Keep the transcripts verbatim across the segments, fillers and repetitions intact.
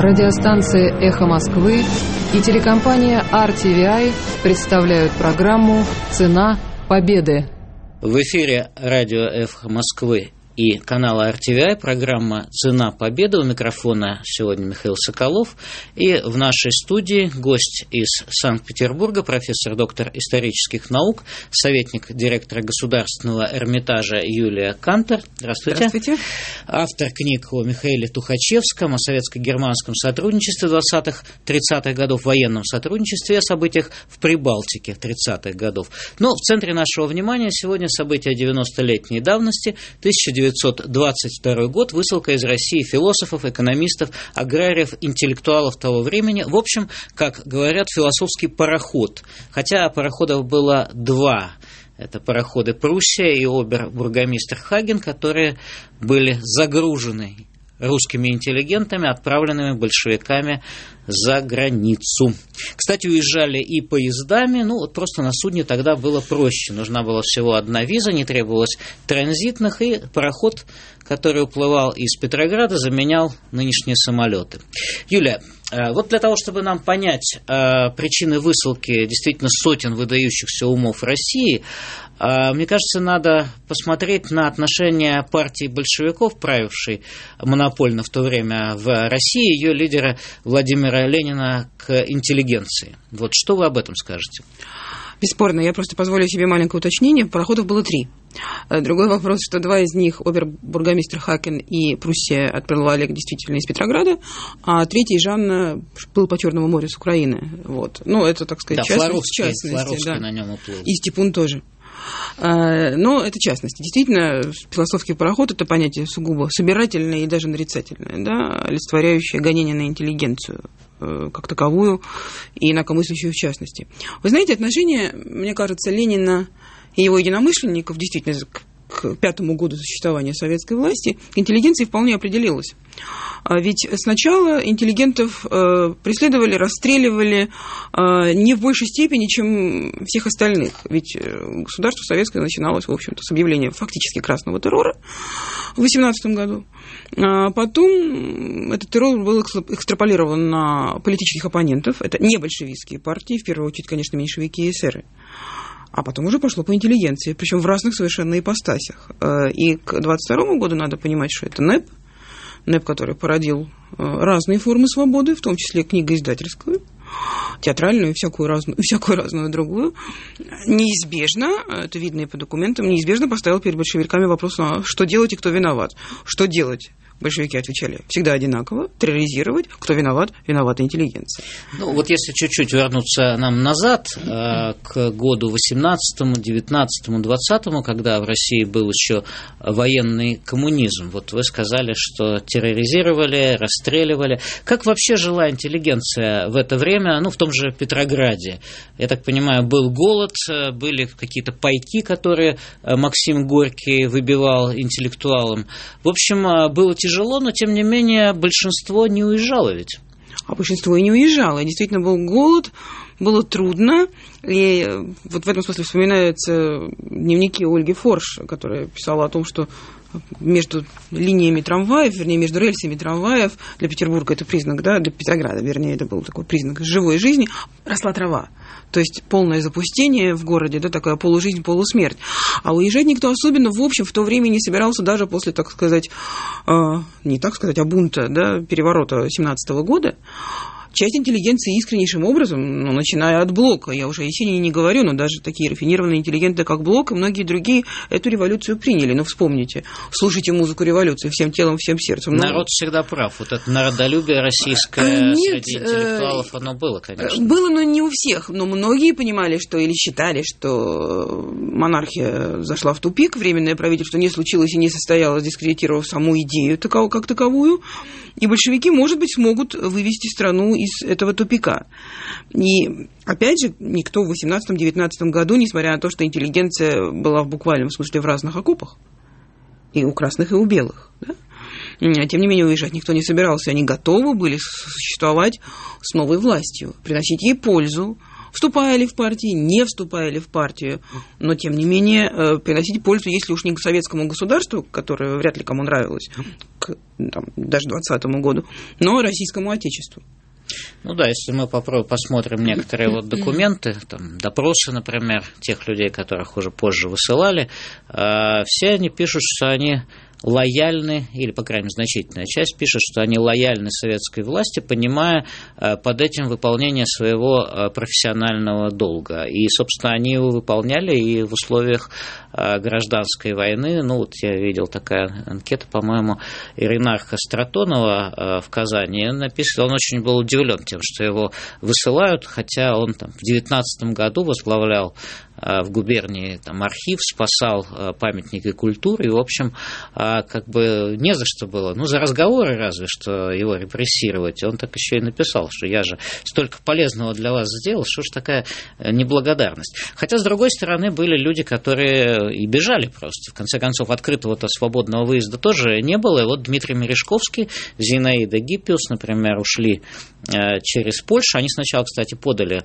Радиостанция «Эхо Москвы» и телекомпания ар ти ви ай представляют программу «Цена победы». В эфире радио «Эхо Москвы» и канала ар ти ви ай программа «Цена победы». У микрофона сегодня Михаил Соколов. И в нашей студии гость из Санкт-Петербурга, профессор, доктор исторических наук, советник директора Государственного Эрмитажа Юлия Кантер. Здравствуйте. Здравствуйте. Автор книг о Михаиле Тухачевском, о советско-германском сотрудничестве двадцатых-тридцатых годов, военном сотрудничестве и о событиях в Прибалтике тридцатых годов. Но в центре нашего внимания сегодня события девяностолетней давности, тысяча девятьсот двадцать второй год, высылка из России философов, экономистов, аграриев, интеллектуалов того времени. В общем, как говорят, философский пароход. Хотя пароходов было два. Это пароходы «Пруссия» и обер-бургомистр Хаген, которые были загружены русскими интеллигентами, отправленными большевиками за границу. Кстати, уезжали и поездами, ну вот просто на судне тогда было проще. Нужна была всего одна виза, не требовалось транзитных, и пароход, который уплывал из Петрограда, заменял нынешние самолеты. Юлия, вот для того, чтобы нам понять э, причины высылки действительно сотен выдающихся умов России, э, мне кажется, надо посмотреть на отношение партии большевиков, правившей монопольно в то время в России, ее лидера Владимира Ленина, к интеллигенции. Вот что вы об этом скажете? Бесспорно, я просто позволю себе маленькое уточнение. Пароходов было три. Другой вопрос, что два из них, обер-бургомистр Хакен и Пруссия, отплывали действительно из Петрограда, а третий, Жанна, плыл по Черному морю с Украины. Вот. Ну, это, так сказать, да, частность. частности. Флоровский да. на нем уплыл. И Степун тоже. Но это частности. Действительно, философский пароход – это понятие сугубо собирательное и даже нарицательное, да, олицетворяющее гонение на интеллигенцию как таковую и инакомыслящую в частности. Вы знаете, отношение, мне кажется, Ленина и его единомышленников действительно к, к пятому году существования советской власти к интеллигенции вполне определилось. Ведь сначала интеллигентов э, преследовали, расстреливали э, не в большей степени, чем всех остальных. Ведь государство советское начиналось, в общем-то, с объявления фактически красного террора в восемнадцатом году. А потом этот террор был экстраполирован на политических оппонентов. Это не большевистские партии, в первую очередь, конечно, меньшевики и эсеры. А потом уже пошло по интеллигенции, причем в разных совершенно ипостасях. И к двадцать второму году надо понимать, что это НЭП, НЭП, который породил разные формы свободы, в том числе книгоиздательскую, театральную и всякую разную, всякую разную другую, неизбежно, это видно и по документам, неизбежно поставил перед большевиками вопрос, что делать и кто виноват. Что делать? Большевики отвечали всегда одинаково: терроризировать, кто виноват, виновата интеллигенция. Ну, вот если чуть-чуть вернуться нам назад, э, к году восемнадцатому, девятнадцатому, двадцатому, когда в России был еще военный коммунизм, вот вы сказали, что терроризировали, расстреливали. Как вообще жила интеллигенция в это время, ну, в том же Петрограде? Я так понимаю, был голод, были какие-то пайки, которые Максим Горький выбивал интеллектуалам. В общем, было тяжело. Тяжело, но, тем не менее, большинство не уезжало ведь. А большинство и не уезжало. Действительно, был голод, было трудно. И вот в этом смысле вспоминаются дневники Ольги Форш, которая писала о том, что между линиями трамваев, вернее, между рельсами трамваев, для Петербурга это признак, да, для Петрограда, вернее, это был такой признак живой жизни, росла трава. То есть полное запустение в городе, да, такая полужизнь, полусмерть. А уезжать никто особенно, в общем, в то время не собирался даже после, так сказать, э, не так сказать, а бунта, да, переворота семнадцатого года. Часть интеллигенции искреннейшим образом, ну, начиная от Блока, я уже о Есенине не говорю, но даже такие рафинированные интеллигенты, как Блок и многие другие, эту революцию приняли. Ну, вспомните, слушайте музыку революции всем телом, всем сердцем. Народ но... всегда прав. Вот это народолюбие российское Нет, среди интеллектуалов, оно было, конечно. Было, но не у всех. Но многие понимали, что или считали, что монархия зашла в тупик, временное правительство не случилось и не состоялось, дискредитировав саму идею как таковую. И большевики, может быть, смогут вывести страну из этого тупика. И, опять же, никто в восемнадцатом-девятнадцатом году, несмотря на то, что интеллигенция была в буквальном смысле в разных окопах, и у красных, и у белых, да? Тем не менее, уезжать никто не собирался. Они готовы были существовать с новой властью, приносить ей пользу, вступая ли в партии, не вступая ли в партию, но, тем не менее, приносить пользу, если уж не к советскому государству, которое вряд ли кому нравилось, к там, даже двадцатому году, но российскому отечеству. Ну да, если мы попробуем, посмотрим некоторые вот документы, там, допросы, например, тех людей, которых уже позже высылали, э, все они пишут, что они лояльны, или, по крайней мере, значительная часть пишет, что они лояльны советской власти, понимая э, под этим выполнение своего э, профессионального долга. И, собственно, они его выполняли и в условиях э, гражданской войны. Ну, вот я видел такая анкета, по-моему, Иринарха Стратонова э, в Казани. Он написал, он очень был удивлен тем, что его высылают, хотя он там в девятнадцатом году возглавлял в губернии там, архив, спасал памятники культуры, и, в общем, как бы не за что было. Ну, за разговоры разве что его репрессировать. Он так еще и написал, что я же столько полезного для вас сделал, что ж такая неблагодарность. Хотя, с другой стороны, были люди, которые и бежали просто. В конце концов, открытого-то свободного выезда тоже не было. И вот Дмитрий Мережковский, Зинаида Гиппиус, например, ушли через Польшу. Они сначала, кстати, подали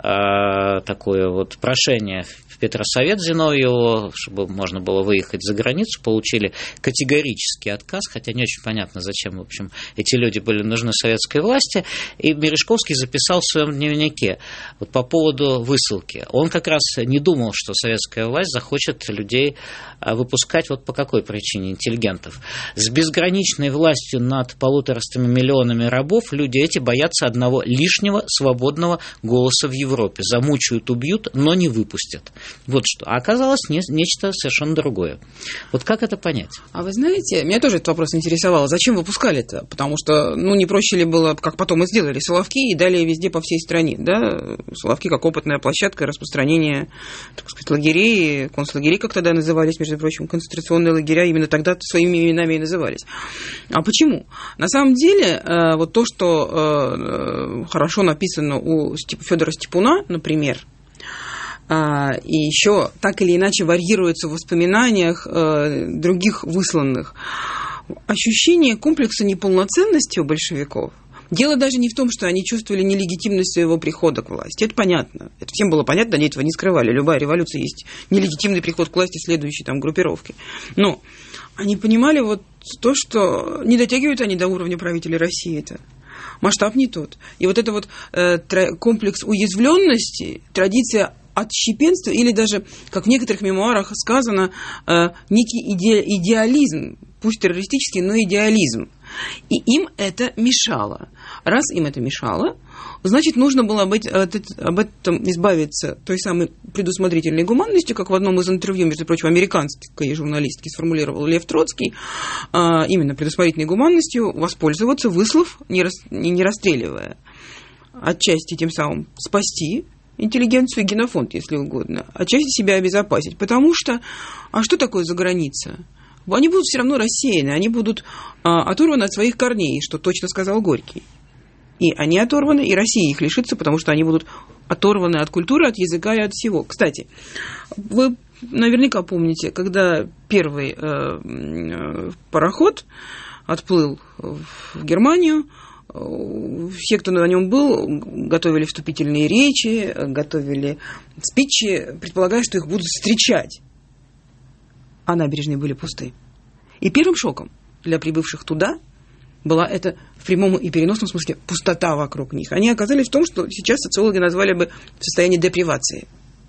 такое вот прошение в Петросовет Зиновьеву, чтобы можно было выехать за границу, получили категорический отказ, хотя не очень понятно, зачем, в общем, эти люди были нужны советской власти, и Мережковский записал в своем дневнике вот по поводу высылки. Он как раз не думал, что советская власть захочет людей выпускать вот по какой причине, интеллигентов. С безграничной властью над полуторастами миллионами рабов люди эти боятся одного лишнего свободного голоса в Европе. Замучают, убьют, но не выпустят. Вот что. А оказалось не, нечто совершенно другое. Вот как это понять? А вы знаете, меня тоже этот вопрос интересовал. Зачем выпускали-то? Потому что, ну, не проще ли было, как потом и сделали, Соловки и далее везде по всей стране, да? Соловки как опытная площадка распространения, так сказать, лагерей, концлагерей, как тогда назывались, между прочим, концентрационные лагеря, именно тогда своими именами и назывались. А почему? На самом деле, вот то, что хорошо написано у Федора Степуна, например, и еще так или иначе варьируется в воспоминаниях других высланных, ощущение комплекса неполноценности у большевиков. Дело даже не в том, что они чувствовали нелегитимность своего прихода к власти. Это понятно. Это всем было понятно, они этого не скрывали. Любая революция есть нелегитимный приход к власти следующей там группировки. Но они понимали вот то, что не дотягивают они до уровня правителей России-то. Масштаб не тот. И вот это вот э, комплекс уязвленности, традиция отщепенства, или даже, как в некоторых мемуарах сказано, э, некий иде- идеализм, пусть террористический, но идеализм. И им это мешало. Раз им это мешало, значит, нужно было об этом избавиться той самой предусмотрительной гуманностью, как в одном из интервью, между прочим, американской журналистки сформулировал Лев Троцкий, именно предусмотрительной гуманностью воспользоваться, выслав, не расстреливая, отчасти тем самым спасти интеллигенцию и генофонд, если угодно, отчасти себя обезопасить. Потому что, а что такое за граница? Они будут все равно рассеяны, они будут а, оторваны от своих корней, что точно сказал Горький. И они оторваны, и Россия их лишится, потому что они будут оторваны от культуры, от языка и от всего. Кстати, вы наверняка помните, когда первый э, пароход отплыл в Германию, все, кто на нем был, готовили вступительные речи, готовили спичи, предполагая, что их будут встречать. А набережные были пусты. И первым шоком для прибывших туда была это в прямом и переносном смысле пустота вокруг них. Они оказались в том, что сейчас социологи назвали бы состояние депривации.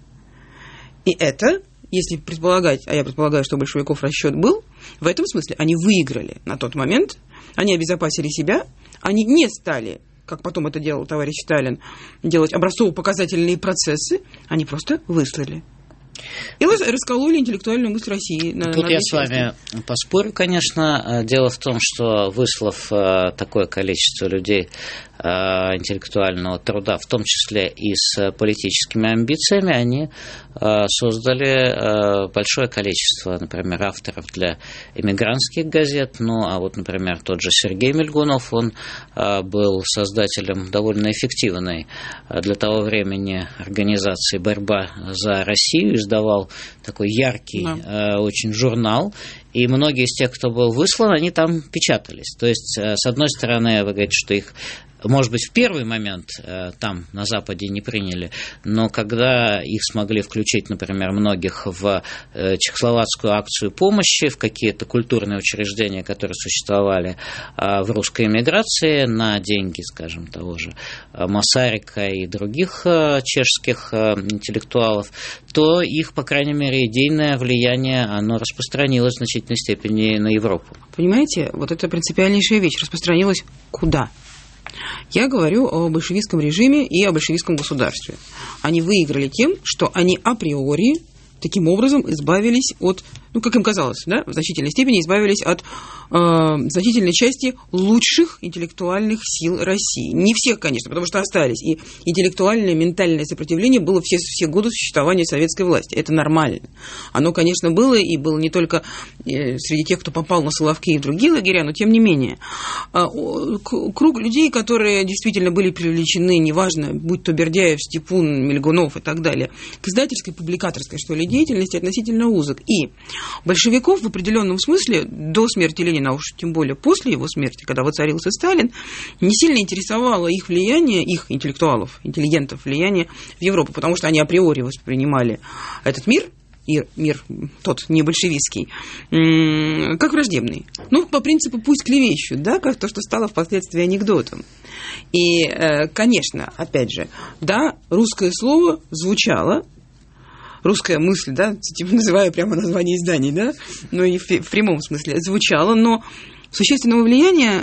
И это, если предполагать, а я предполагаю, что у большевиков расчет был, в этом смысле они выиграли на тот момент, они обезопасили себя, они не стали, как потом это делал товарищ Сталин, делать образцово-показательные процессы, они просто выслали. И раскололи интеллектуальную мысль России. На, Тут на я с вами поспорю, конечно. Дело в том, что, выслав такое количество людей интеллектуального труда, в том числе и с политическими амбициями, они создали большое количество, например, авторов для эмигрантских газет. Ну, а вот, например, тот же Сергей Мельгунов, он был создателем довольно эффективной для того времени организации «Борьба за Россию», издавал такой яркий да. очень журнал. И и многие из тех, кто был выслан, они там печатались. То есть, с одной стороны, вы говорите, что их, может быть, в первый момент там, на Западе, не приняли, но когда их смогли включить, например, многих в чехословацкую акцию помощи, в какие-то культурные учреждения, которые существовали в русской эмиграции, на деньги, скажем, того же Масарика и других чешских интеллектуалов, то их, по крайней мере, идейное влияние, оно распространилось в значительной степени на Европу. Понимаете, вот это принципиальнейшая вещь. Распространилось куда? Я говорю о большевистском режиме и о большевистском государстве. Они выиграли тем, что они априори таким образом избавились от, ну, как им казалось, да, в значительной степени избавились от э, значительной части лучших интеллектуальных сил России. Не всех, конечно, потому что остались. И интеллектуальное, ментальное сопротивление было все, все годы существования советской власти. Это нормально. Оно, конечно, было, и было не только среди тех, кто попал на Соловки и в другие лагеря, но тем не менее. Круг людей, которые действительно были привлечены, неважно, будь то Бердяев, Степун, Мельгунов и так далее, к издательской, публикаторской, что ли, деятельности относительно узок. И большевиков в определенном смысле до смерти Ленина, а уж тем более после его смерти, когда воцарился Сталин, не сильно интересовало их влияние, их интеллектуалов, интеллигентов влияние в Европу, потому что они априори воспринимали этот мир, и мир тот не большевистский, как враждебный. Ну, по принципу «пусть клевещут», да, как то, что стало впоследствии анекдотом. И, конечно, опять же, да, русское слово звучало, русская мысль, да, называю прямо название изданий, да, но и в, в прямом смысле звучало, но существенного влияния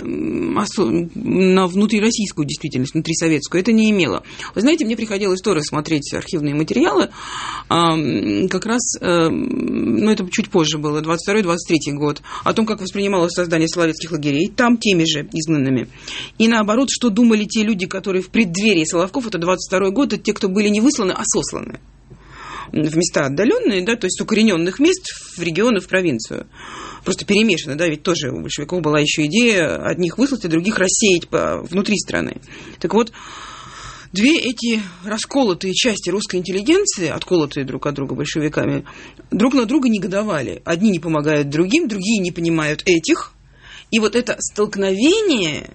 на внутрироссийскую действительность, внутрисоветскую это не имело. Вы знаете, мне приходилось тоже смотреть архивные материалы, как раз, ну это чуть позже было, двадцать второй двадцать третий год, о том, как воспринималось создание соловецких лагерей, там теми же изгнанными. И наоборот, что думали те люди, которые в преддверии Соловков, это двадцать второй год, это те, кто были не высланы, а сосланы в места отдаленные, да, то есть с укорененных мест в регионы, в провинцию. Просто перемешано, да, ведь тоже у большевиков была еще идея одних выслать, а других рассеять по, внутри страны. Так вот, две эти расколотые части русской интеллигенции, отколотые друг от друга большевиками, друг на друга негодовали. Одни не помогают другим, другие не понимают этих. И вот это столкновение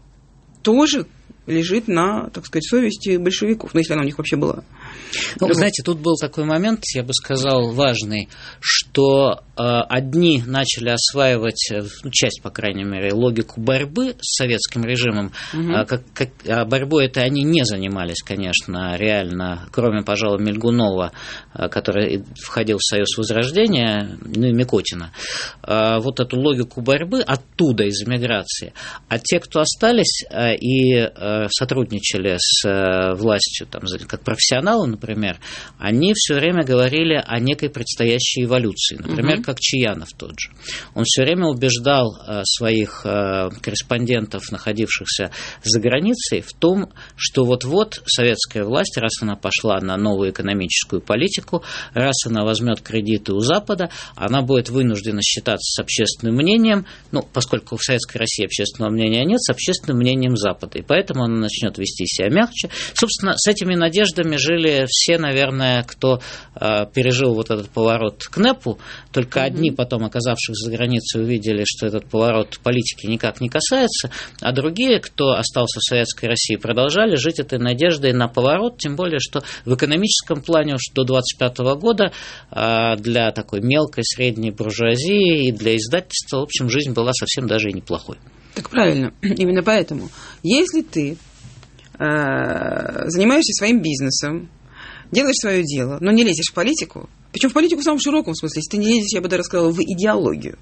тоже лежит на, так сказать, совести большевиков, ну, если она у них вообще была. Ну, вы знаете, тут был такой момент, я бы сказал, важный, что э, одни начали осваивать, ну, часть, по крайней мере, логику борьбы с советским режимом. Угу. А, как, как, а борьбой это они не занимались, конечно, реально, кроме, пожалуй, Мельгунова, который входил в Союз Возрождения, ну и Микотина. А, вот эту логику борьбы оттуда, из эмиграции. А те, кто остались а, и а, сотрудничали с а, властью, там, как профессионалы, например, они все время говорили о некой предстоящей эволюции. Например, угу. как Чаянов тот же. Он все время убеждал э, своих э, корреспондентов, находившихся за границей, в том, что вот-вот советская власть, раз она пошла на новую экономическую политику, раз она возьмет кредиты у Запада, она будет вынуждена считаться с общественным мнением, ну, поскольку в Советской России общественного мнения нет, с общественным мнением Запада. И поэтому она начнет вести себя мягче. Собственно, с этими надеждами жили все, наверное, кто э, пережил вот этот поворот к НЭПу, только mm-hmm. одни потом, оказавшись за границей, увидели, что этот поворот политики никак не касается, а другие, кто остался в Советской России, продолжали жить этой надеждой на поворот, тем более, что в экономическом плане уж до двадцать пятого года э, для такой мелкой, средней буржуазии и для издательства, в общем, жизнь была совсем даже и неплохой. Так правильно, именно поэтому, если ты э, занимаешься своим бизнесом, делаешь свое дело, но не лезешь в политику, причем в политику в самом широком смысле, если ты не лезешь, я бы даже сказала, в идеологию,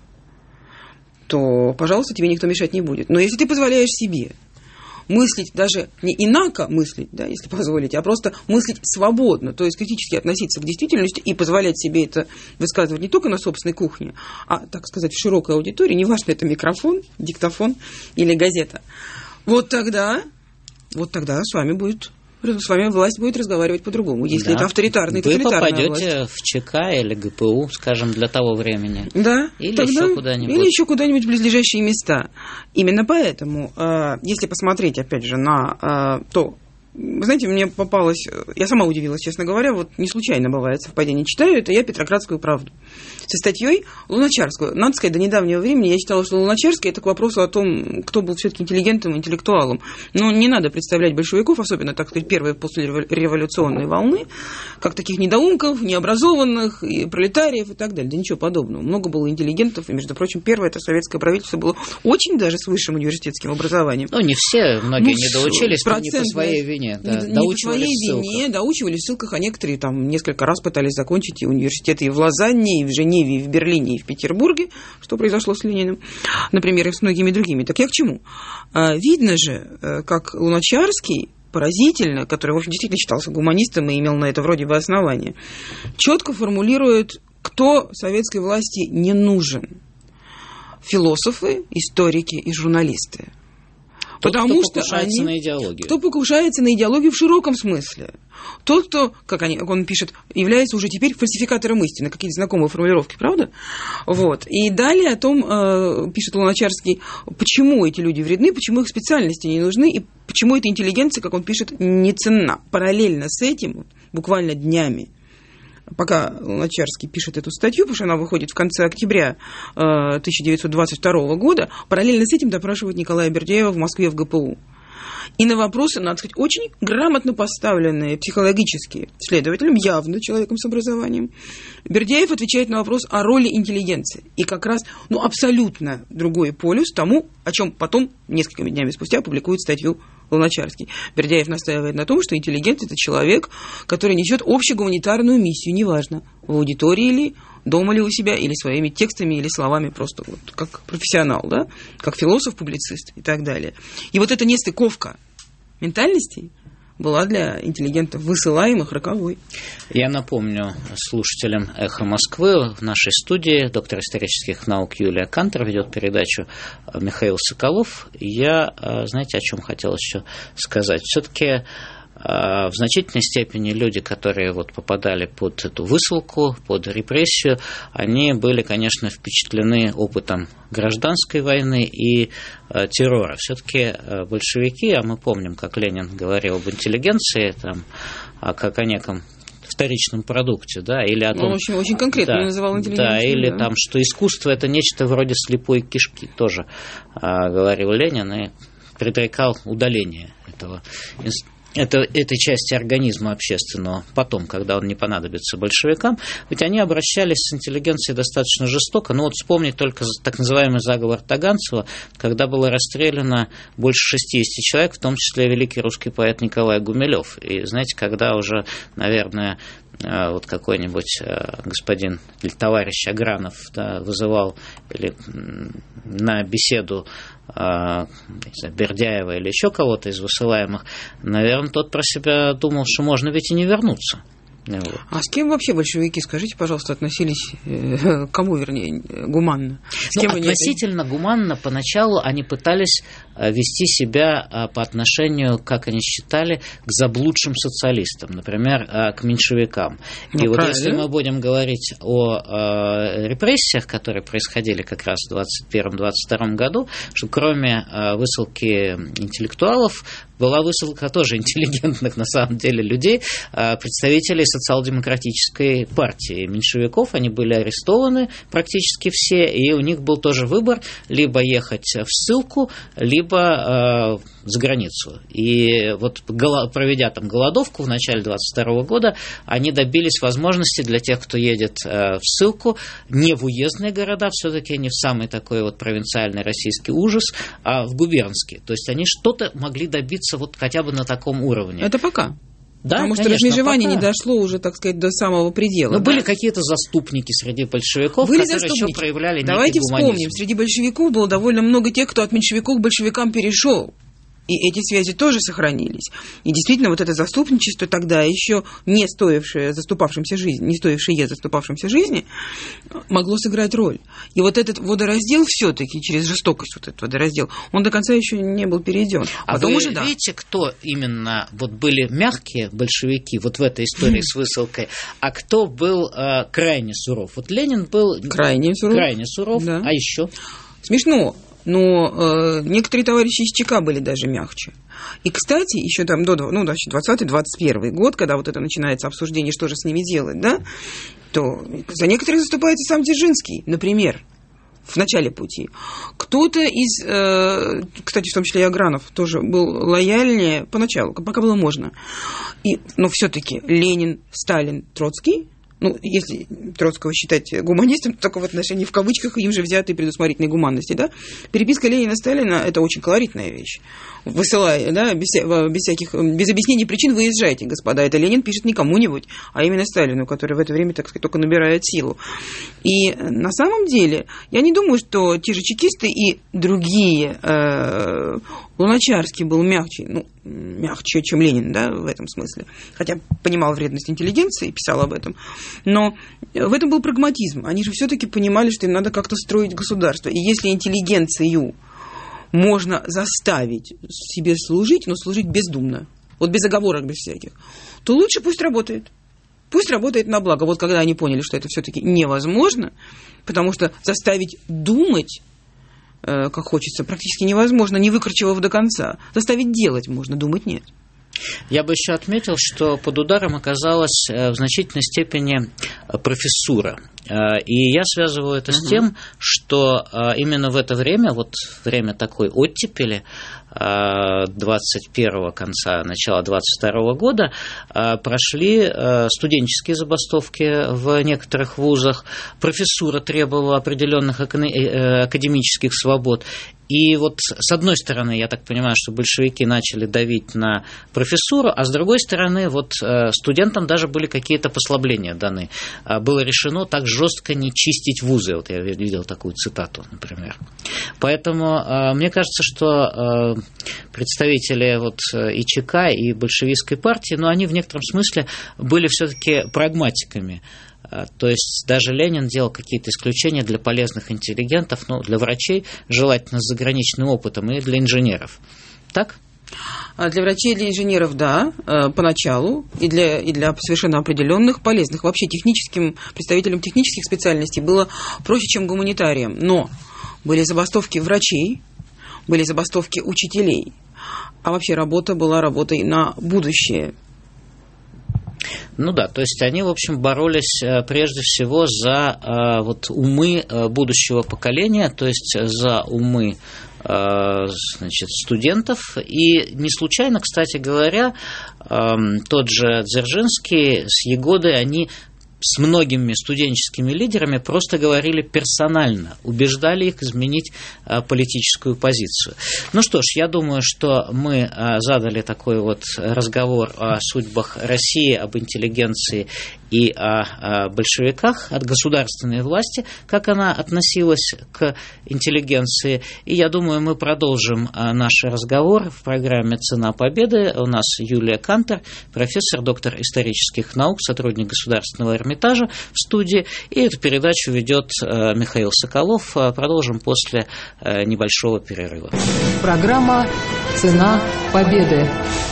то, пожалуйста, тебе никто мешать не будет. Но если ты позволяешь себе мыслить даже не инако мыслить, да, если позволите, а просто мыслить свободно, то есть критически относиться к действительности и позволять себе это высказывать не только на собственной кухне, а, так сказать, в широкой аудитории, неважно, это микрофон, диктофон или газета, вот тогда, вот тогда с вами будет... с вами власть будет разговаривать по-другому, если да. это авторитарная, тоталитарная власть. Вы попадете в ЧК или ГПУ, скажем, для того времени. Да. Или тогда, еще куда-нибудь. Или еще куда-нибудь в близлежащие места. Именно поэтому, если посмотреть, опять же, на то... Вы знаете, мне попалось... Я сама удивилась, честно говоря, вот не случайно бывает совпадение. Читаю это я «Петроградскую правду». со статьей Луначарского. Надо сказать, до недавнего времени я считала, что Луначарский – это к вопросу о том, кто был все-таки интеллигентом, интеллектуалом. Но не надо представлять большевиков, особенно, так сказать, первые послереволюционной волны, как таких недоумков, необразованных, и пролетариев и так далее. Да ничего подобного. Много было интеллигентов, и, между прочим, первое это советское правительство было очень даже с высшим университетским образованием. Ну, не все, многие ну, не доучились, но не по процент, своей вине. Да, не, не по своей вине, доучивались в ссылках, а некоторые там несколько раз пытались закончить и университеты и в Лозанне, и в Женеве, и в Берлине, и в Петербурге, что произошло с Лениным, например, и с многими другими. Так я к чему? Видно же, как Луначарский, поразительно, который, в общем, действительно считался гуманистом и имел на это вроде бы основания, четко формулирует, кто советской власти не нужен. Философы, историки и журналисты. Тот, Потому кто что они, на идеологию. Кто покушается на идеологию в широком смысле. Тот, кто, как, они, как он пишет, является уже теперь фальсификатором истины. Какие-то знакомые формулировки, правда? Вот. И далее о том, э, пишет Луначарский, почему эти люди вредны, почему их специальности не нужны, и почему эта интеллигенция, как он пишет, не ценна. Параллельно с этим, буквально днями, пока Луначарский пишет эту статью, потому что она выходит в конце октября тысяча девятьсот двадцать второго года, параллельно с этим допрашивают Николая Бердяева в Москве в ГПУ. И на вопросы, надо сказать, очень грамотно поставленные психологически следователем, явно человеком с образованием, Бердяев отвечает на вопрос о роли интеллигенции. И как раз, ну, абсолютно другой полюс тому, о чем потом, несколькими днями спустя, публикует статью Луначарский. Бердяев настаивает на том, что интеллигент – это человек, который несет общегуманитарную миссию, неважно, в аудитории ли, дома ли у себя, или своими текстами, или словами просто вот, как профессионал, да, как философ, публицист и так далее. И вот эта нестыковка ментальностей была для интеллигентов высылаемых роковой. Я напомню слушателям «Эхо Москвы» в нашей студии доктор исторических наук Юлия Кантер ведет передачу Михаил Соколов. Я, знаете, о чем хотел еще сказать? Все-таки в значительной степени люди, которые вот попадали под эту высылку, под репрессию, они были, конечно, впечатлены опытом гражданской войны и э, террора. Все-таки э, большевики, а мы помним, как Ленин говорил об интеллигенции, там, а как о неком вторичном продукте, да, или о том... Он очень, очень конкретно да, называл интеллигенцию. Да, или да. там, что искусство – это нечто вроде слепой кишки, тоже э, говорил Ленин, и предрекал удаление этого института. Это, этой части организма общественного потом, когда он не понадобится большевикам, ведь они обращались с интеллигенцией достаточно жестоко. Ну вот вспомнить только так называемый заговор Таганцева, когда было расстреляно больше шестьдесят человек, в том числе великий русский поэт Николай Гумилев. И знаете, когда уже, наверное, вот какой-нибудь господин или товарищ Агранов, да, вызывал или на беседу не знаю, Бердяева или еще кого-то из высылаемых, наверное, тот про себя думал, что можно ведь и не вернуться. Вот. А с кем вообще большевики, скажите, пожалуйста, относились, э, кому, вернее, гуманно? С ну, кем относительно они... гуманно поначалу они пытались вести себя по отношению, как они считали, к заблудшим социалистам, например, к меньшевикам. Ну, и правильно. Вот если мы будем говорить о э, репрессиях, которые происходили как раз в двадцать первом — двадцать втором году, что кроме э, высылки интеллектуалов, была высылка тоже интеллигентных, на самом деле, людей, э, представителей социал-демократической партии меньшевиков. Они были арестованы практически все, и у них был тоже выбор либо ехать в ссылку, либо э, за границу. И вот проведя там голодовку в начале двадцать второго года, они добились возможности для тех, кто едет э, в ссылку, не в уездные города, все-таки не в самый такой вот провинциальный российский ужас, а в губернские. То есть они что-то могли добиться вот хотя бы на таком уровне. Это пока. Да, Потому конечно, что размежевание пока. не дошло уже, так сказать, до самого предела. Но да? были какие-то заступники среди большевиков, были которые заступники. еще проявляли некий Давайте гуманизм. вспомним, среди большевиков было довольно много тех, кто от меньшевиков к большевикам перешел. И эти связи тоже сохранились. И действительно, вот это заступничество тогда еще не стоившее заступавшимся жизни, не стоившее заступавшимся жизни, могло сыграть роль. И вот этот водораздел все-таки, через жестокость вот этот водораздел, он до конца еще не был перейден. А Потом вы уже, да. видите, кто именно вот были мягкие большевики вот в этой истории с высылкой, а кто был э, крайне суров? Вот Ленин был крайне суров, крайне суров, да. А еще? Смешно. Но э, некоторые товарищи из ЧК были даже мягче. И, кстати, еще там до ну, двадцатый двадцать первый год, когда вот это начинается обсуждение, что же с ними делать, да, то за некоторых заступается сам Дзержинский, например, в начале пути. Кто-то из, э, кстати, в том числе и Агранов, тоже был лояльнее поначалу, пока было можно. И, но все-таки Ленин, Сталин, Троцкий, ну, если Троцкого считать гуманистом, то только в отношении, в кавычках, им же взятой предусмотрительной гуманности, да, переписка Ленина-Сталина – это очень колоритная вещь. Высылая, да, без, без всяких, без объяснений причин выезжайте, господа. Это Ленин пишет не кому-нибудь, а именно Сталину, который в это время, так сказать, только набирает силу. И на самом деле, я не думаю, что те же чекисты и другие, э, Луначарский был мягче, ну, мягче, чем Ленин, да, в этом смысле. Хотя понимал вредность интеллигенции, писал об этом. Но в этом был прагматизм. Они же все-таки понимали, что им надо как-то строить государство. И если интеллигенцию можно заставить себе служить, но служить бездумно, вот без оговорок, без всяких, то лучше пусть работает. Пусть работает на благо. Вот когда они поняли, что это все-таки невозможно, потому что заставить думать, э, как хочется, практически невозможно, не выкручивав до конца. Заставить делать можно, думать нет. Я бы еще отметил, что под ударом оказалась в значительной степени профессура. И я связываю это угу. с тем, что именно в это время, вот время такой оттепели, двадцать первого конца, начала двадцать второго года, прошли студенческие забастовки в некоторых вузах, профессура требовала определенных академических свобод. И вот с одной стороны, я так понимаю, что большевики начали давить на профессуру, а с другой стороны, вот студентам даже были какие-то послабления даны. Было решено так жестко не чистить вузы. Вот я видел такую цитату, например. Поэтому мне кажется, что представители вот и ЧК, и большевистской партии, ну, они в некотором смысле были все-таки прагматиками. То есть даже Ленин делал какие-то исключения для полезных интеллигентов, ну, для врачей, желательно с заграничным опытом, и для инженеров. Так? Для врачей и для инженеров, да, поначалу, и для, и для совершенно определенных полезных. Вообще техническим, представителям технических специальностей было проще, чем гуманитариям. Но были забастовки врачей, были забастовки учителей. А вообще работа была работой на будущее. Ну да, то есть они, в общем, боролись прежде всего за вот, умы будущего поколения, то есть за умы, значит, студентов. И не случайно, кстати говоря, тот же Дзержинский с Егодой, они с многими студенческими лидерами просто говорили персонально, убеждали их изменить а, политическую позицию. Ну что ж, я думаю, что мы а, задали такой вот разговор о судьбах России, об интеллигенции и о, о большевиках, от государственной власти, как она относилась к интеллигенции. И я думаю, мы продолжим а, наш разговор в программе «Цена победы». У нас Юлия Кантер, профессор, доктор исторических наук, сотрудник Государственного Эрмитажа в студии. И эту передачу ведет а, Михаил Соколов. Продолжим после а, небольшого перерыва. Программа «Цена победы».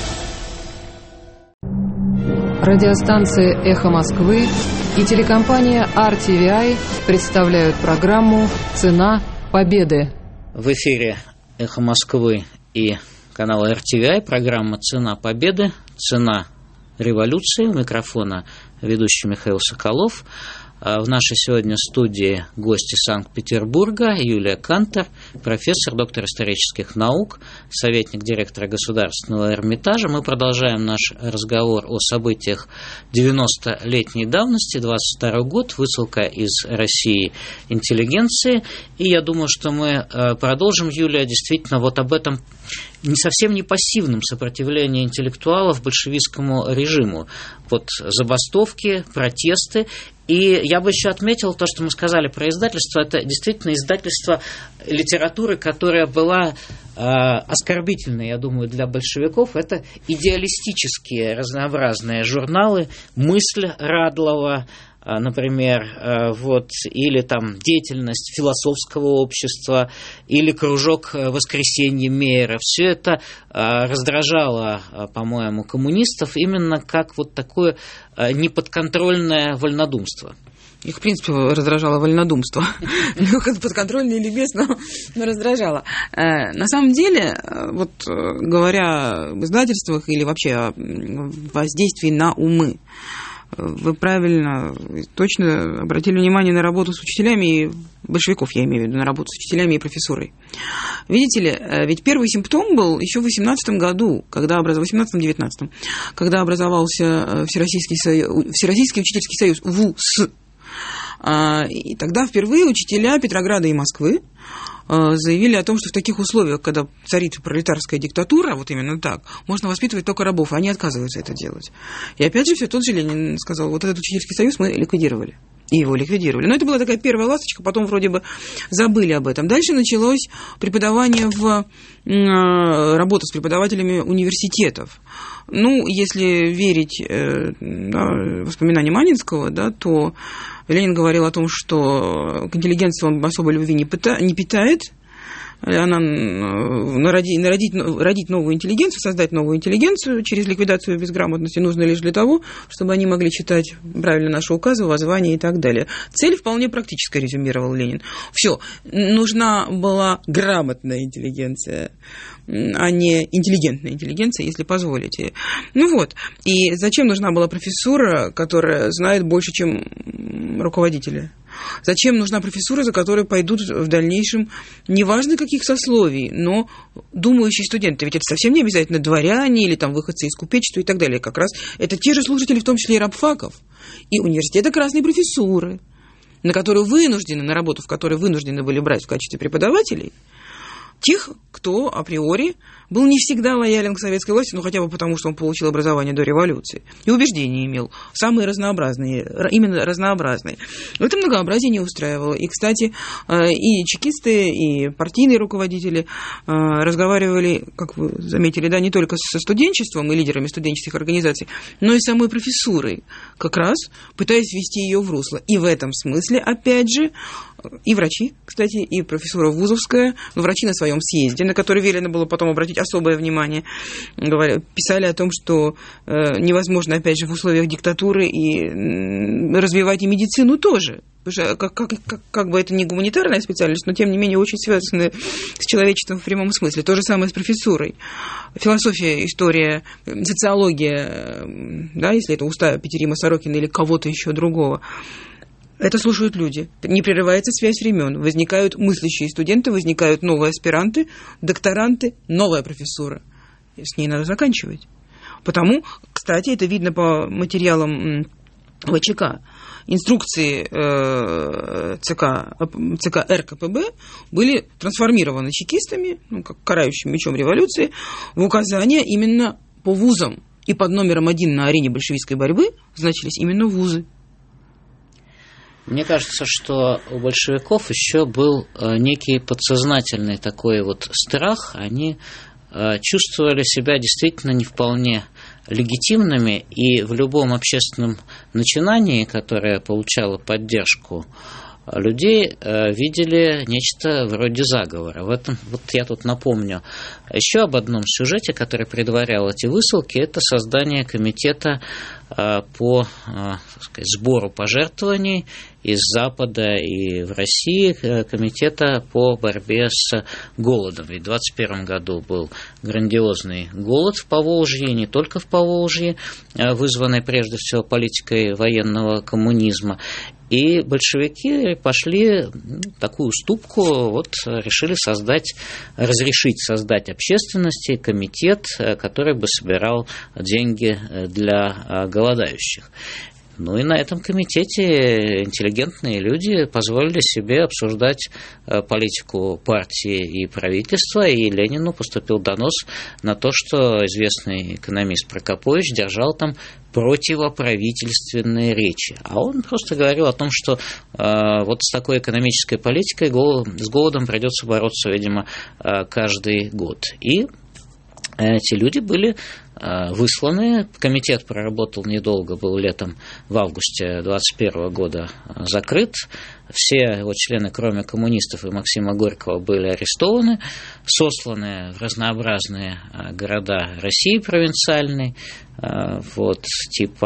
Радиостанция «Эхо Москвы» и телекомпания ар ти ви ай представляют программу «Цена победы». В эфире «Эхо Москвы» и канала эр ти ви ай программа «Цена победы», «Цена революции». У микрофона ведущий Михаил Соколов. В нашей сегодня студии гости Санкт-Петербурга Юлия Кантер, профессор, доктор исторических наук, советник директора Государственного Эрмитажа. Мы продолжаем наш разговор о событиях девяностолетней давности, двадцать второй год, высылка из России интеллигенции. И я думаю, что мы продолжим, Юлия, действительно вот об этом не совсем не пассивном сопротивлении интеллектуалов большевистскому режиму. Вот забастовки, протесты. И я бы еще отметил то, что мы сказали про издательство. Это действительно издательство литературы, которая была э, оскорбительной, я думаю, для большевиков. Это идеалистические разнообразные журналы «Мысль» Радлова, например, вот, или там деятельность философского общества, или кружок «Воскресенье Мейера». Все это раздражало, по-моему, коммунистов именно как вот такое неподконтрольное вольнодумство. Их, в принципе, раздражало вольнодумство. Подконтрольно или без, но раздражало. На самом деле, вот говоря об издательствах или вообще о воздействии на умы, вы правильно, точно обратили внимание на работу с учителями, и большевиков я имею в виду, на работу с учителями и профессурой. Видите ли, ведь первый симптом был еще в восемнадцатом году, когда образ... в восемнадцатом-девятнадцатом, когда образовался Всероссийский, союз... Всероссийский учительский союз ВУС. И тогда впервые учителя Петрограда и Москвы заявили о том, что в таких условиях, когда царит пролетарская диктатура, вот именно так, можно воспитывать только рабов, а они отказываются это делать. И опять же все тот же Ленин сказал, вот этот учительский союз мы ликвидировали. И его ликвидировали. Но это была такая первая ласточка, потом вроде бы забыли об этом. Дальше началось преподавание в... работа с преподавателями университетов. Ну, если верить да, воспоминаниям Анинского, да, то Ленин говорил о том, что к интеллигенции он особой любви не, пита, не питает. Она народить, народить, родить новую интеллигенцию, создать новую интеллигенцию через ликвидацию безграмотности нужно лишь для того, чтобы они могли читать правильно наши указы, воззвания и так далее. Цель вполне практическая, резюмировал Ленин. Все, нужна была грамотная интеллигенция, а не интеллигентная интеллигенция, если позволите. Ну вот, и зачем нужна была профессура, которая знает больше, чем руководители? Зачем нужна профессура, за которой пойдут в дальнейшем, неважно каких сословий, но думающие студенты? Ведь это совсем не обязательно дворяне или там выходцы из купечества и так далее. Как раз это те же слушатели, в том числе и рабфаков, и университета красной профессуры, на которую вынуждены, на работу в которой вынуждены были брать в качестве преподавателей тех, кто априори был не всегда лоялен к советской власти, ну хотя бы потому, что он получил образование до революции, и убеждения имел, самые разнообразные, именно разнообразные. Но это многообразие не устраивало. И, кстати, и чекисты, и партийные руководители разговаривали, как вы заметили, да, не только со студенчеством и лидерами студенческих организаций, но и самой профессурой, как раз пытаясь ввести ее в русло. И в этом смысле, опять же, и врачи, кстати, и профессура вузовская, но врачи на своем съезде, на который велено было потом обратить особое внимание, говоря, писали о том, что э, невозможно, опять же, в условиях диктатуры и э, развивать и медицину тоже. Потому что как, как, как, как бы это не гуманитарная специальность, но тем не менее очень связаны с человечеством в прямом смысле. То же самое с профессурой. Философия, история, социология, да, если это уста Петерима Сорокина или кого-то еще другого. Это слушают люди. Не прерывается связь времен. Возникают мыслящие студенты, возникают новые аспиранты, докторанты, новая профессура. С ней надо заканчивать. Потому, кстати, это видно по материалам ВЧК. Инструкции э, ЦК, ЦК РКПБ были трансформированы чекистами, ну, как карающим мечом революции, в указания именно по вузам. И под номером один на арене большевистской борьбы значились именно вузы. Мне кажется, что у большевиков еще был некий подсознательный такой вот страх. Они чувствовали себя действительно не вполне легитимными, и в любом общественном начинании, которое получало поддержку людей, видели нечто вроде заговора. В этом, вот я тут напомню еще об одном сюжете, который предварял эти высылки. Это создание комитета по, так сказать, сбору пожертвований из Запада и в России, комитета по борьбе с голодом. Ведь в двадцать первом году был грандиозный голод в Поволжье, не только в Поволжье, вызванный прежде всего политикой военного коммунизма. И большевики пошли такую уступку, вот решили создать, разрешить создать общественности комитет, который бы собирал деньги для голодающих. Ну и на этом комитете интеллигентные люди позволили себе обсуждать политику партии и правительства, и Ленину поступил донос на то, что известный экономист Прокопович держал там противоправительственные речи. А он просто говорил о том, что э, вот с такой экономической политикой гол- с голодом придется бороться, видимо, э, каждый год. И эти люди были высланы. Комитет проработал недолго, был летом, в августе двадцать первого года закрыт. Все его члены, кроме коммунистов и Максима Горького, были арестованы, сосланы в разнообразные города России провинциальной, вот, типа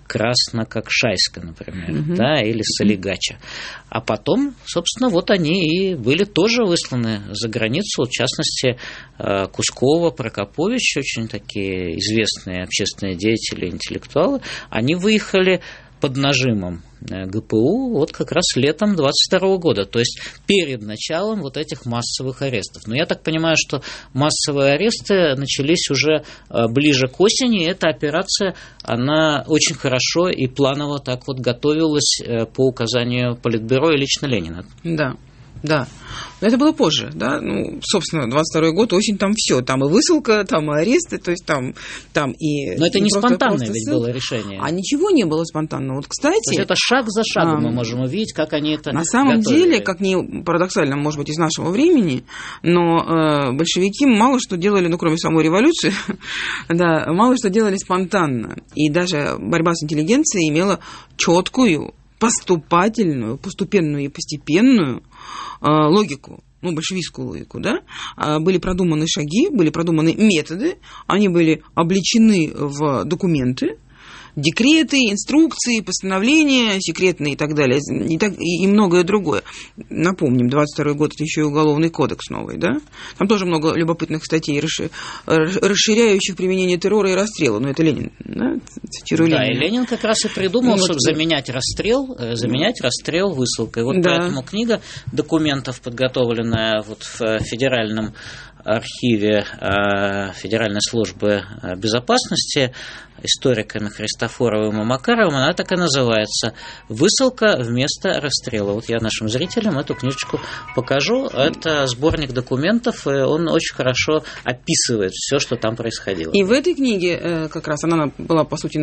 Краснококшайска, например, угу. да, или Солигача. А потом, собственно, вот они и были тоже высланы за границу, в частности, Кускова, Прокопович, очень такие известные общественные деятели, интеллектуалы, они выехали под нажимом ГПУ вот как раз летом двадцать второго года, то есть перед началом вот этих массовых арестов. Но я так понимаю, что массовые аресты начались уже ближе к осени, и эта операция, она очень хорошо и планово так вот готовилась по указанию Политбюро и лично Ленина. Да. Да, но это было позже, да, ну, собственно, двадцать второй год, осень, там все, там и высылка, там и аресты, то есть там, там и... Но это не просто, спонтанное просто ведь ссылка. Было решение. А ничего не было спонтанного. Вот, кстати... То есть это шаг за шагом а, мы можем увидеть, как они это На самом готовили. деле, как ни парадоксально, может быть, из нашего времени, но э, большевики мало что делали, ну, кроме самой революции, да, мало что делали спонтанно. И даже борьба с интеллигенцией имела четкую, поступательную, постепенную и постепенную э, логику, ну, большевистскую логику, да, а были продуманы шаги, были продуманы методы, они были облечены в документы, декреты, инструкции, постановления секретные и так далее, и, так, и многое другое. Напомним, двадцать второй год – это еще и уголовный кодекс новый, да? Там тоже много любопытных статей, расширяющих применение террора и расстрела. Но это Ленин, да? Цитирую да, Ленина. и Ленин как раз и придумал, ну, чтобы вот, заменять расстрел, заменять да. расстрел высылкой. Вот да. поэтому книга документов, подготовленная вот в федеральном архиве Федеральной службы безопасности историками Христофоровым и Макаровым, она так и называется «Высылка вместо расстрела». Вот я нашим зрителям эту книжечку покажу. Это сборник документов, и он очень хорошо описывает все, что там происходило. И в этой книге, как раз она была, по сути,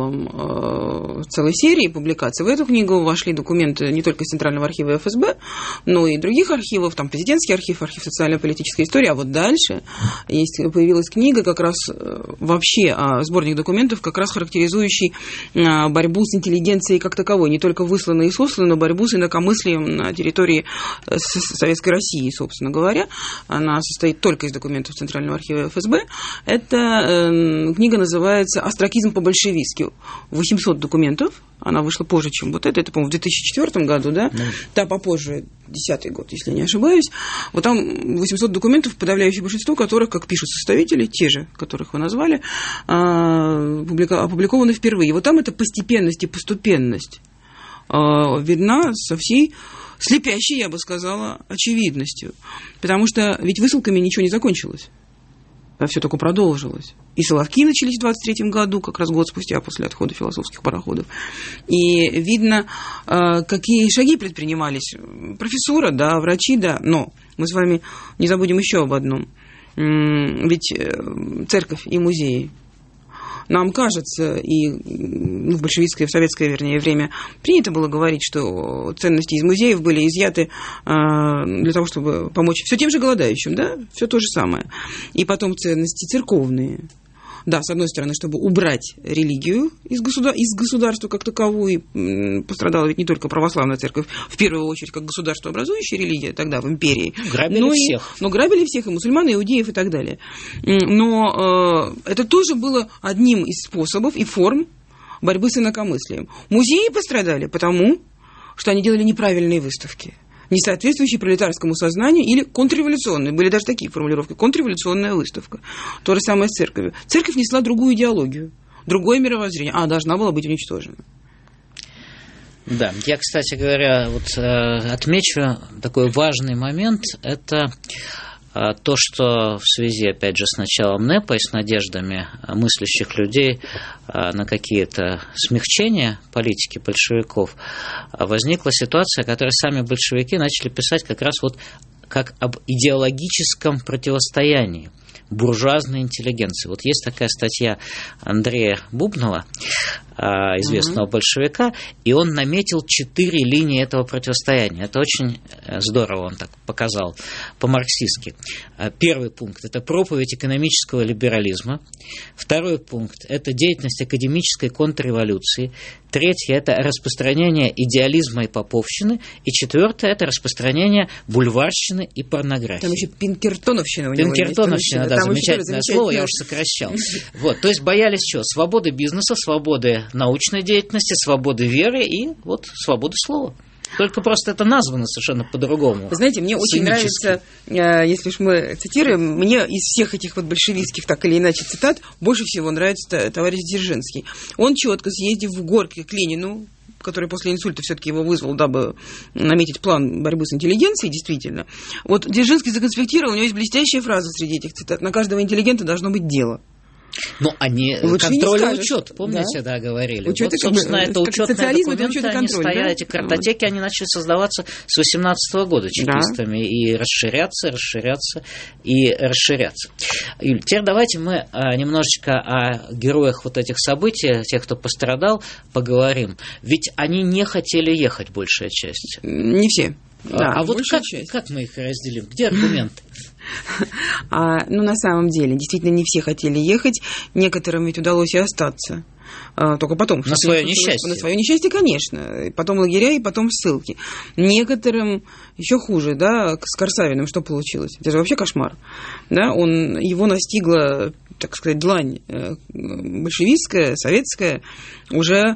началом целой серии публикаций, в эту книгу вошли документы не только из Центрального архива эф эс бэ, но и других архивов, там президентский архив, архив социально-политической истории, а вот дальше есть, появилась книга как раз вообще, сборник документов, как раз характеризующий борьбу с интеллигенцией как таковой, не только высланной и сосланной, но борьбу с инакомыслием на территории Советской России, собственно говоря. Она состоит только из документов Центрального архива эф эс бэ. Эта э, книга называется «Остракизм по-большевистски». восемьсот документов. Она вышла позже, чем вот это. Это, по-моему, в две тысячи четвёртом году, да? Mm. Та попозже, десятый год, если не ошибаюсь. Вот там восемьсот документов, подавляющее большинство которых, как пишут составители, те же, которых вы назвали, опубликованы впервые. Вот там эта постепенность и поступенность видна со всей слепящей, я бы сказала, очевидностью. Потому что ведь высылками ничего не закончилось. Все только продолжилось. И Соловки начались в двадцать третьем году, как раз год спустя после отхода философских пароходов. И видно, какие шаги предпринимались. Профессура, да, врачи, да. Но мы с вами не забудем еще об одном. Ведь церковь и музеи. Нам кажется, и ну, в большевистское, в советское, вернее, время принято было говорить, что ценности из музеев были изъяты э, для того, чтобы помочь все тем же голодающим, да, все то же самое. И потом ценности церковные. Да, с одной стороны, чтобы убрать религию из, государ... из государства как таковую, пострадала ведь не только православная церковь, в первую очередь, как государствообразующая религия тогда в империи. Грабили но всех. И... Но грабили всех, и мусульман, и иудеев, и так далее. Но э, это тоже было одним из способов и форм борьбы с инакомыслием. Музеи пострадали потому, что они делали неправильные выставки, не соответствующие пролетарскому сознанию или контрреволюционные. Были даже такие формулировки. Контрреволюционная выставка. То же самое с церковью. Церковь несла другую идеологию, другое мировоззрение, а должна была быть уничтожена. Да, я, кстати говоря, вот э, отмечу такой важный момент. Это э, то, что в связи, опять же, с началом НЭПа и с надеждами мыслящих людей э, на какие-то смягчения политики большевиков, э, возникла ситуация, о которой сами большевики начали писать как раз вот как об идеологическом противостоянии буржуазной интеллигенции. Вот есть такая статья Андрея Бубнова, известного mm-hmm. большевика, и он наметил четыре линии этого противостояния. Это очень здорово он так показал по-марксистски. Первый пункт – это проповедь экономического либерализма. Второй пункт – это деятельность академической контрреволюции. Третье – это распространение идеализма и поповщины. И четвертое – это распространение бульварщины и порнографии. Там еще пинкертоновщина у него Пинкертоновщина, замечательное, да, замечательное слово, я уже сокращал. Вот, то есть боялись чего? Свободы бизнеса, свободы научной деятельности, свободы веры и вот свободы слова. Только просто это названо совершенно по-другому. Вы знаете, мне очень нравится, если уж мы цитируем, мне из всех этих вот большевистских, так или иначе, цитат, больше всего нравится товарищ Дзержинский. Он четко, съездив в Горький к Ленину, который после инсульта все-таки его вызвал, дабы наметить план борьбы с интеллигенцией, действительно. Вот Дзержинский законспектировал, у него есть блестящая фраза среди этих цитат: «На каждого интеллигента должно быть дело». Ну, они контроль и учет, помните, да, да говорили. Учет, вот, собственно, как, это учетные документы, учет они контроль, стоят, да? эти картотеки, они начали создаваться с восемнадцатого года чекистами, да. И расширяться, расширяться и расширяться. Юль, теперь давайте мы а, немножечко о героях вот этих событий, тех, кто пострадал, поговорим. Ведь они не хотели ехать, большая часть. Не все. Да, а а вот как, как мы их разделим? Где аргументы? А, ну, на самом деле, действительно, не все хотели ехать. Некоторым ведь удалось и остаться. А, только потом. На свое несчастье. На свое несчастье, конечно. Потом лагеря и потом ссылки. Некоторым еще хуже, да, с Корсавиным что получилось? Это же вообще кошмар. Да? Он, его настигла, так сказать, длань большевистская, советская, уже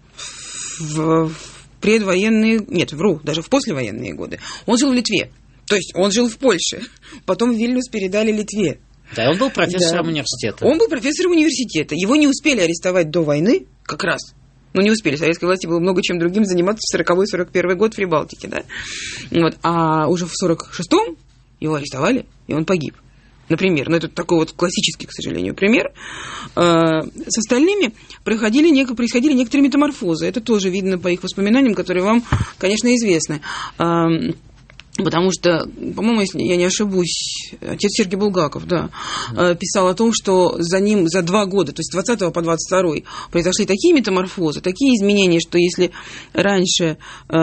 в... предвоенные, нет, вру, даже в послевоенные годы. Он жил в Литве, то есть он жил в Польше, потом Вильнюс передали Литве. Да, он был профессором да. университета. Он был профессором университета. Его не успели арестовать до войны, как раз. Ну, не успели. Советской власти было много чем другим заниматься в сороковой сорок первый год в Прибалтике, да. Вот. А уже в сорок шестом его арестовали, и он погиб. Например, ну это такой вот классический, к сожалению, пример. С остальными происходили, нек- происходили некоторые метаморфозы. Это тоже видно по их воспоминаниям, которые вам, конечно, известны. Потому что, по-моему, если я не ошибусь, отец Сергей Булгаков, да, писал о том, что за ним за два года, то есть с двадцатого по двадцать второй, произошли такие метаморфозы, такие изменения, что если раньше э,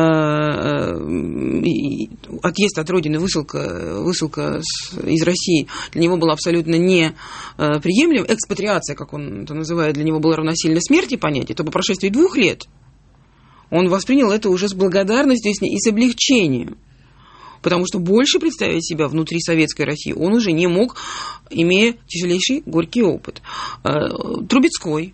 отъезд от родины, высылка, высылка из России для него была абсолютно неприемлема, экспатриация, как он это называет, для него было равносильно смерти понятие, то по прошествии двух лет он воспринял это уже с благодарностью и с облегчением. Потому что больше представить себя внутри советской России он уже не мог, имея тяжелейший горький опыт. Трубецкой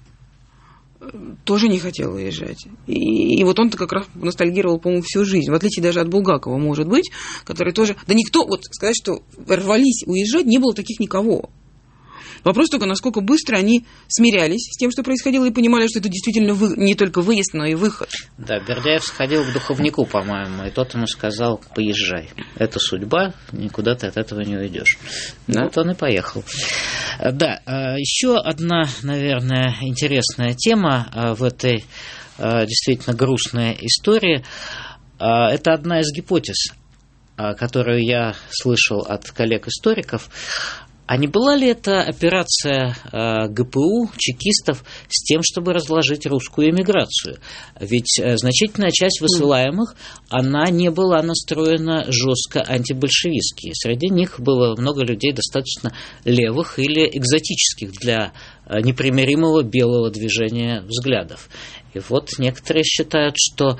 тоже не хотел уезжать. И, и вот он-то как раз ностальгировал, по-моему, всю жизнь. В отличие даже от Булгакова, может быть, который тоже... Да никто, вот сказать, что рвались уезжать, не было таких никого. Вопрос только, насколько быстро они смирялись с тем, что происходило, и понимали, что это действительно вы, не только выезд, но и выход. Да, Бердяев сходил к духовнику, по-моему, и тот ему сказал: поезжай. Это судьба, никуда ты от этого не уйдешь. Да? Вот он и поехал. Да, еще одна, наверное, интересная тема в этой действительно грустной истории. Это одна из гипотез, которую я слышал от коллег-историков. А не была ли это операция э, ГПУ, чекистов, с тем, чтобы разложить русскую эмиграцию? Ведь э, значительная часть высылаемых, она не была настроена жестко антибольшевистски. Среди них было много людей достаточно левых или экзотических для э, непримиримого белого движения взглядов. И вот некоторые считают, что э,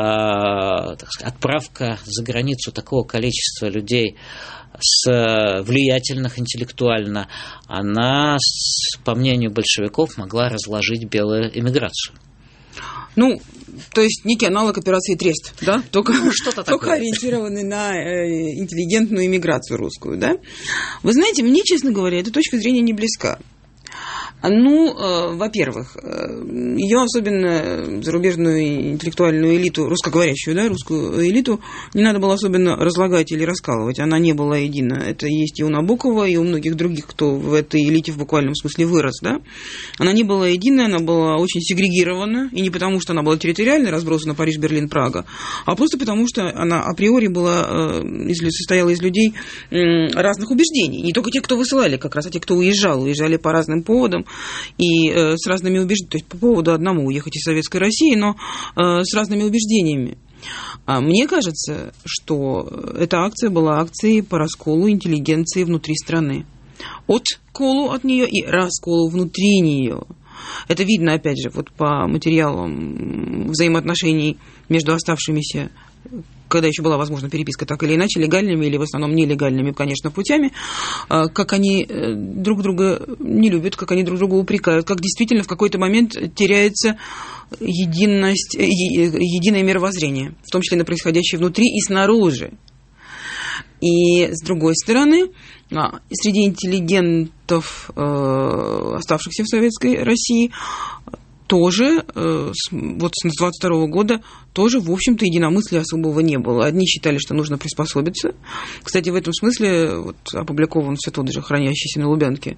так сказать, отправка за границу такого количества людей с влиятельных интеллектуально, она, по мнению большевиков, могла разложить белую эмиграцию. Ну, то есть некий аналог операции Трест, да? Только, ну, что-то только такое. Ориентированный на э, интеллигентную эмиграцию русскую, да? Вы знаете, мне, честно говоря, эта точка зрения не близка. Ну, э, во-первых, э, ее особенно зарубежную интеллектуальную элиту, русскоговорящую, да, русскую элиту, не надо было особенно разлагать или раскалывать. Она не была едина. Это есть и у Набокова, и у многих других, кто в этой элите в буквальном смысле вырос, да. Она не была единая, она была очень сегрегирована, и не потому, что она была территориально разбросана Париж, Берлин, Прага, а просто потому, что она априори была, э, состояла из людей э, разных убеждений. Не только те, кто высылали как раз, а те, кто уезжал. Уезжали по разным поводам. И э, с разными убеждениями, то есть по поводу одному уехать из Советской России, но э, с разными убеждениями. А мне кажется, что эта акция была акцией по расколу интеллигенции внутри страны. От колу от нее и расколу внутри нее. Это видно, опять же, вот по материалам взаимоотношений между оставшимися когда еще была возможна переписка так или иначе, легальными или в основном нелегальными, конечно, путями, как они друг друга не любят, как они друг друга упрекают, как действительно в какой-то момент теряется единость, единое мировоззрение, в том числе на происходящее внутри и снаружи. И, с другой стороны, среди интеллигентов, оставшихся в Советской России, тоже, вот с двадцать второго года, тоже, в общем-то, единомыслия особого не было. Одни считали, что нужно приспособиться. Кстати, в этом смысле вот, опубликован все тот же, хранящийся на Лубянке,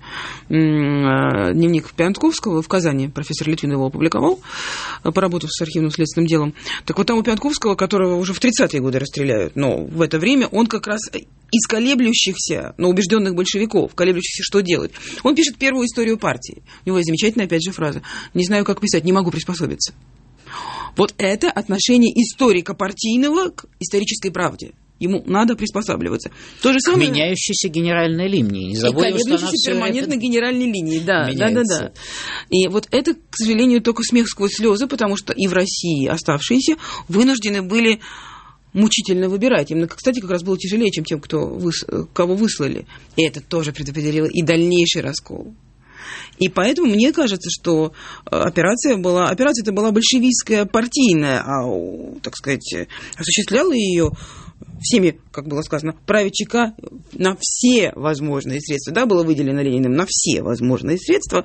дневник Пиантковского в Казани. Профессор Литвин его опубликовал, поработав с архивным следственным делом. Так вот там у Пиантковского, которого уже в тридцатые годы расстреляют, но в это время он как раз из колеблющихся, но убежденных большевиков, колеблющихся, что делать. Он пишет первую историю партии. У него есть замечательная, опять же, фраза: «Не знаю, как писать, не могу приспособиться». Вот это отношение историка партийного к исторической правде. Ему надо приспосабливаться. То же самое... К меняющейся генеральной линии. Не забудем, что она все перманентно генеральной линии. Да, да, да, да. И вот это, к сожалению, только смех сквозь слезы, потому что и в России оставшиеся вынуждены были мучительно выбирать. Им, кстати, как раз было тяжелее, чем тем, кто выс... кого выслали. И это тоже предопределило и дальнейший раскол. И поэтому мне кажется, что операция была, операция это была большевистская, партийная, а, так сказать, осуществляла ее всеми, как было сказано, праве ЧК на все возможные средства. Да, было выделено Лениным на все возможные средства.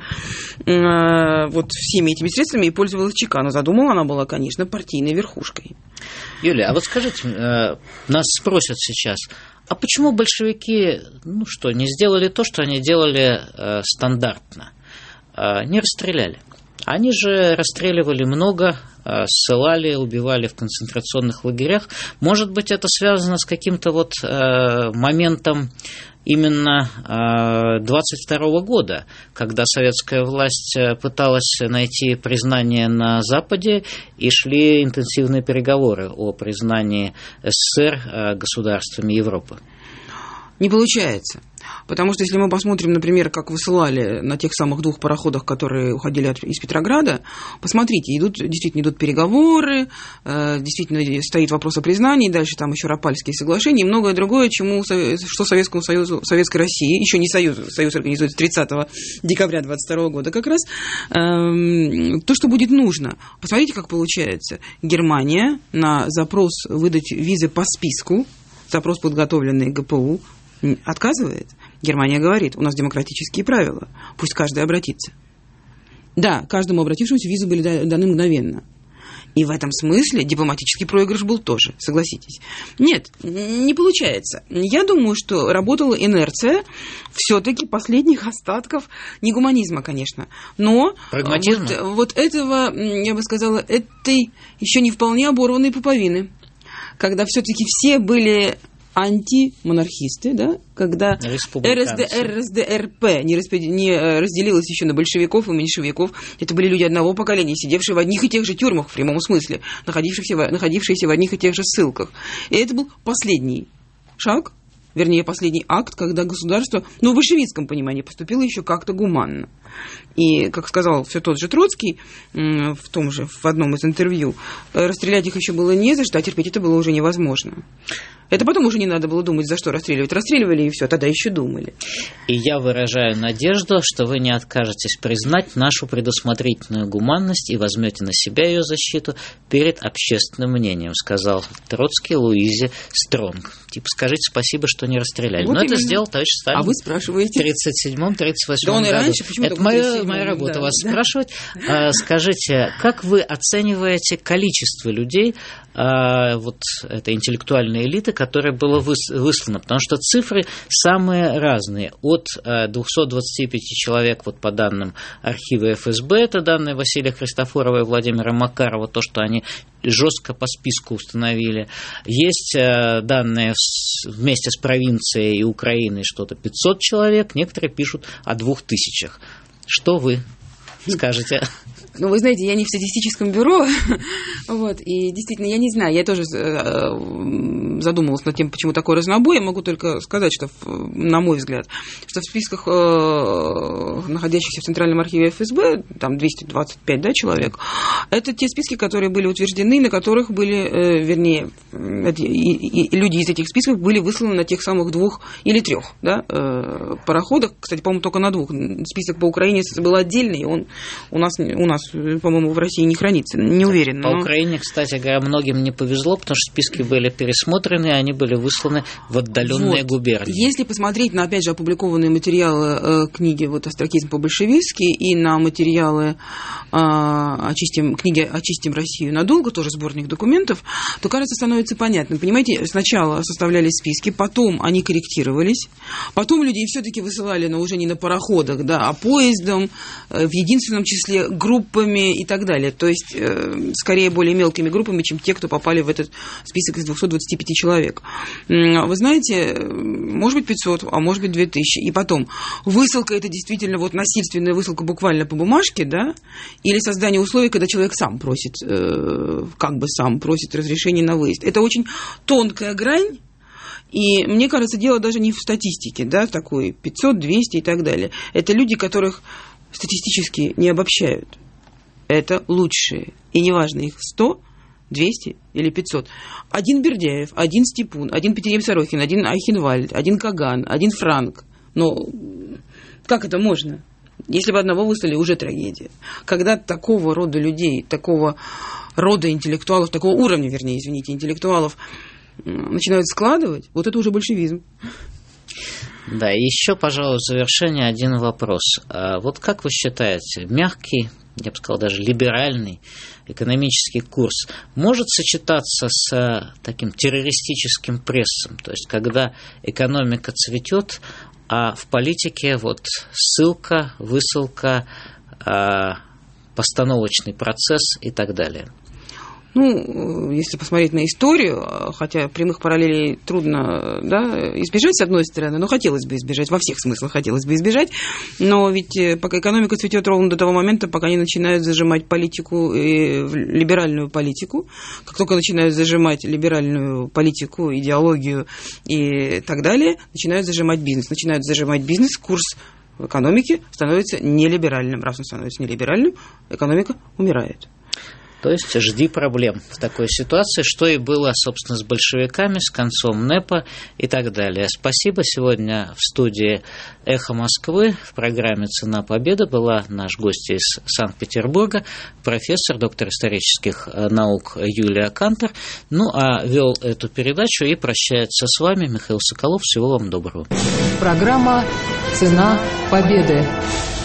Вот всеми этими средствами и пользовалась ЧК. Но задумала она была, конечно, партийной верхушкой. Юлия, а вот скажите, нас спросят сейчас, а почему большевики, ну что, не сделали то, что они делали э, стандартно? Э, не расстреляли. Они же расстреливали много, э, ссылали, убивали в концентрационных лагерях. Может быть, это связано с каким-то вот э, моментом именно двадцать второго года, когда советская власть пыталась найти признание на Западе, и шли интенсивные переговоры о признании СССР государствами Европы. Не получается. Потому что если мы посмотрим, например, как высылали на тех самых двух пароходах, которые уходили от, из Петрограда, посмотрите, идут, действительно идут переговоры, э, действительно стоит вопрос о признании, дальше там еще Рапальские соглашения и многое другое, чему, что Советскому Союзу, Советской России, еще не Союз, Союз организуется тридцатого декабря двадцать второго года как раз, э, то, что будет нужно. Посмотрите, как получается. Германия на запрос выдать визы по списку, запрос, подготовленный ГПУ, отказывает. Германия говорит, у нас демократические правила, пусть каждый обратится. Да, каждому обратившемуся визы были даны мгновенно. И в этом смысле дипломатический проигрыш был тоже, согласитесь. Нет, не получается. Я думаю, что работала инерция все-таки последних остатков, не гуманизма, конечно, но прагматизма. Вот, вот этого, я бы сказала, этой еще не вполне оборванной пуповины, когда все-таки все были антимонархисты, да, когда РСДР, РСДРП не, распри... не разделилось еще на большевиков и меньшевиков. Это были люди одного поколения, сидевшие в одних и тех же тюрьмах, в прямом смысле, находившиеся в, находившиеся в одних и тех же ссылках. И это был последний шаг, вернее, последний акт, когда государство, ну, в большевистском понимании, поступило еще как-то гуманно. И, как сказал все тот же Троцкий в том же, в одном из интервью, расстрелять их еще было не за что, а терпеть это было уже невозможно. Это потом уже не надо было думать, за что расстреливать. Расстреливали и все, тогда еще думали. И я выражаю надежду, что вы не откажетесь признать нашу предусмотрительную гуманность и возьмете на себя ее защиту перед общественным мнением, сказал Троцкий Луизе Стронг. Типа, скажите спасибо, что не расстреляли. Вот но именно. Это сделал товарищ Сталин. А вы спрашиваете? В тридцать седьмом тридцать восьмом да году. Раньше, почему это моя, моя работа да, вас да. спрашивать. А, скажите, как вы оцениваете количество людей, а, вот этой интеллектуальной элиты, которая была выслана? Потому что цифры самые разные. От двухсот двадцати пяти человек, вот по данным архива эф эс бэ, это данные Василия Христофорова и Владимира Макарова, то, что они жестко по списку установили. Есть данные вместе с провинцией и Украиной что-то пятьсот человек, некоторые пишут о двух тысячах. Что вы? скажете? Ну, вы знаете, я не в статистическом бюро, вот, и действительно, я не знаю, я тоже задумалась над тем, почему такой разнобой. Я могу только сказать, что, на мой взгляд, что в списках, находящихся в Центральном архиве эф эс бэ, там двести двадцать пять, да, человек, это те списки, которые были утверждены, на которых были, вернее, и, и люди из этих списков были высланы на тех самых двух или трех, да, пароходах. Кстати, по-моему, только на двух. Список по Украине был отдельный, он у нас, у нас по-моему, в России не хранится, не уверен. По но... Украине, кстати говоря, многим не повезло, потому что списки были пересмотрены, и они были высланы в отдаленные вот. губернии. Если посмотреть на, опять же, опубликованные материалы э, книги вот, «Остракизм по-большевистски» и на материалы э, очистим, книги «Очистим Россию надолго», тоже сборник документов, то, кажется, становится понятным. Понимаете, сначала составлялись списки, потом они корректировались, потом людей все-таки высылали, но уже не на пароходах, да, а поездом, э, в единственном числе групп и так далее. То есть, э, скорее, более мелкими группами, чем те, кто попали в этот список из двухсот двадцати пяти человек. Вы знаете, может быть, пятьсот, а может быть, две тысячи. И потом, высылка – это действительно вот насильственная высылка буквально по бумажке, да, или создание условий, когда человек сам просит, э, как бы сам просит разрешение на выезд. Это очень тонкая грань. И мне кажется, дело даже не в статистике, да, такой пятьсот, двести и так далее. Это люди, которых статистически не обобщают. Это лучшие. И неважно, их сто, двести или пятьсот. Один Бердяев, один Степун, один Петерим-Сорокин, один Айхенвальд, один Каган, один Франк. Но как это можно? Если бы одного выслали, уже трагедия. Когда такого рода людей, такого рода интеллектуалов, такого уровня, вернее, извините, интеллектуалов начинают складывать, вот это уже большевизм. Да, и еще, пожалуй, в завершение один вопрос. А вот как вы считаете, мягкий, я бы сказал, даже либеральный экономический курс может сочетаться с таким террористическим прессом? То есть, когда экономика цветет, а в политике вот ссылка, высылка, постановочный процесс и так далее? Ну, если посмотреть на историю, хотя прямых параллелей трудно, да, избежать с одной стороны, но хотелось бы избежать, во всех смыслах хотелось бы избежать, но ведь пока экономика цветет ровно до того момента, пока они начинают зажимать политику, либеральную политику, как только начинают зажимать либеральную политику, идеологию и так далее, начинают зажимать бизнес. Начинают зажимать бизнес, курс в экономике становится нелиберальным. Раз он становится нелиберальным, экономика умирает. То есть жди проблем в такой ситуации, что и было, собственно, с большевиками, с концом НЭПа и так далее. Спасибо. Сегодня в студии «Эхо Москвы» в программе «Цена победы» была наш гость из Санкт-Петербурга, профессор, доктор исторических наук Юлия Кантор. Ну, а вел эту передачу и прощается с вами Михаил Соколов. Всего вам доброго. Программа «Цена победы».